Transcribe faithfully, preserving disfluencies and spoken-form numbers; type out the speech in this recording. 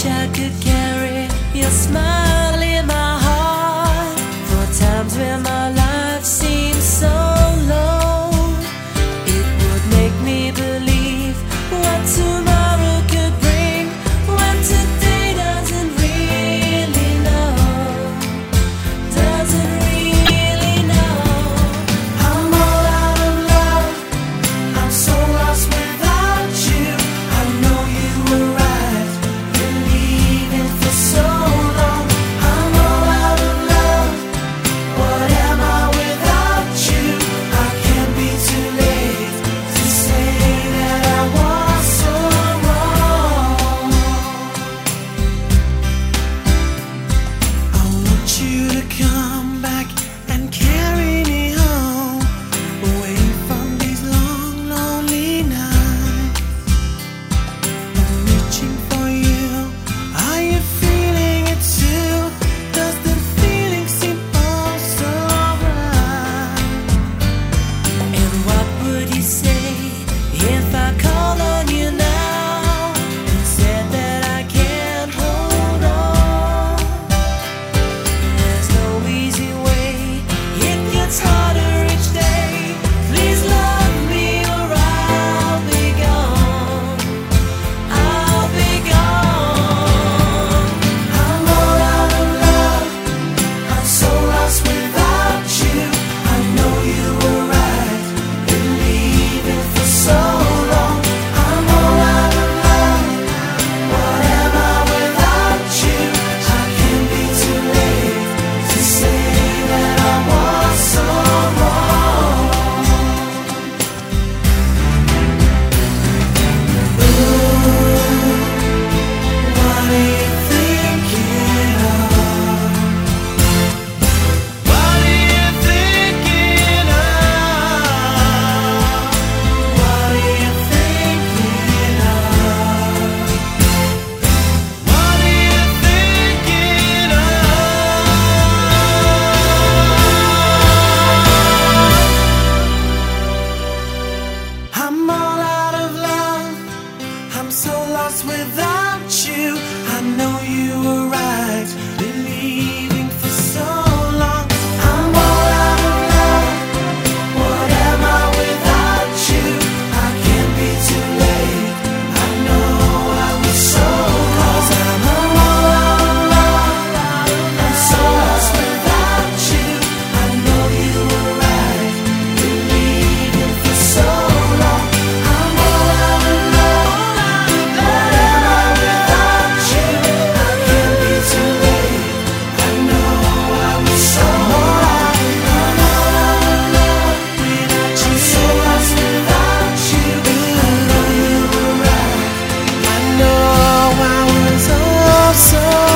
wish I could carry your smile in my heart. For times when my life seems so low, it would make me believe what tomorrow could bring, when today doesn't really know, doesn't really know. I'm all out of love, I'm so lost without you. I know you were right, been leaving for so long. I'm all out of love, what am I without you? I can't be too late to say that I was so wrong. I want you to come back and carry me home, away from these long, lonely nights. I'm reaching for you, are you feeling it too? Does the feeling seem oh so right? And what would you say if I called on you now and said that I can't hold on? There's no easy way, it gets harder each day. Please love me or I'll be gone, I'll be gone. I'm all out of love, I'm so lost without you. I know you were right, been leaving for so long. I'm all out of love, what am I without you? I can't be too late to say that I was so wrong. Ooh, what are you thinking of? What are you thinking of? What are you thinking of? What are you thinking of? I'm all out of love, I'm so lost without you. I know you were right, been leaving for so long. I'm all out of love, what am I without you? I can't be too late, I know I was so lost. I'm all out of love, I'm so lost without you. I know you were right, been leaving for so long. I'm all out of love, what am I without you? I can't be too late, I know I was so lost. I'm all out of love without you, so lost without you. I know you were right, I know I was oh so